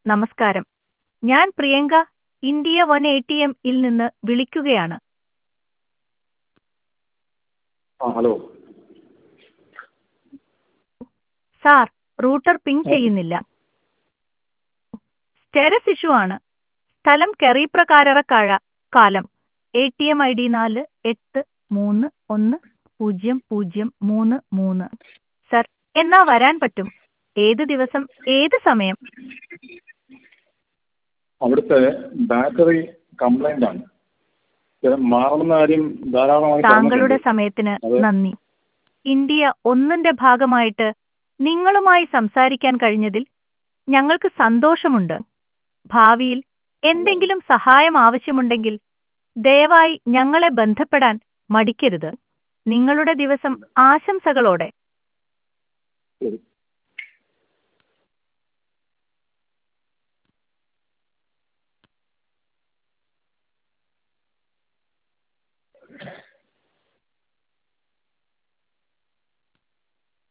നമസ്കാരം. ഞാൻ Priyanka, India one ATM ൽ നിന്ന് വിളിക്കുകയാണ്. ഹലോ. സാർ, റൂട്ടർ പിങ് ചെയ്യുന്നില്ല. സ്റ്റെറസ് ഇഷ്യൂ ആണ്. സ്ഥലം കെറീപ്രകാരറക്കാഴ, കാലം ATM ID 48311033. സർ, എന്നാ വരാൻ പറ്റും? ഏത് ദിവസം, ഏത് സമയം? അവിടുത്തെ ബാറ്ററി കംപ്ലൈന്റ് ആണ്. ഇത് മാറണമെന്ന കാര്യം ധാരാളമായി താങ്കളുടെ പറഞ്ഞിട്ടുണ്ട്. സമയത്തിന് അത് നന്ദി. ഇന്ത്യ ഒന്നിന്റെ ഭാഗമായിട്ട് നിങ്ങളുമായി സംസാരിക്കാൻ കഴിഞ്ഞതിൽ ഞങ്ങൾക്ക് സന്തോഷമുണ്ട്. ഭാവിയിൽ എന്തെങ്കിലും സഹായം ആവശ്യമുണ്ടെങ്കിൽ ദയവായി ഞങ്ങളെ ബന്ധപ്പെടാൻ മടിക്കരുത്. നിങ്ങളുടെ ദിവസം ആശംസകളോടെ. ശരി.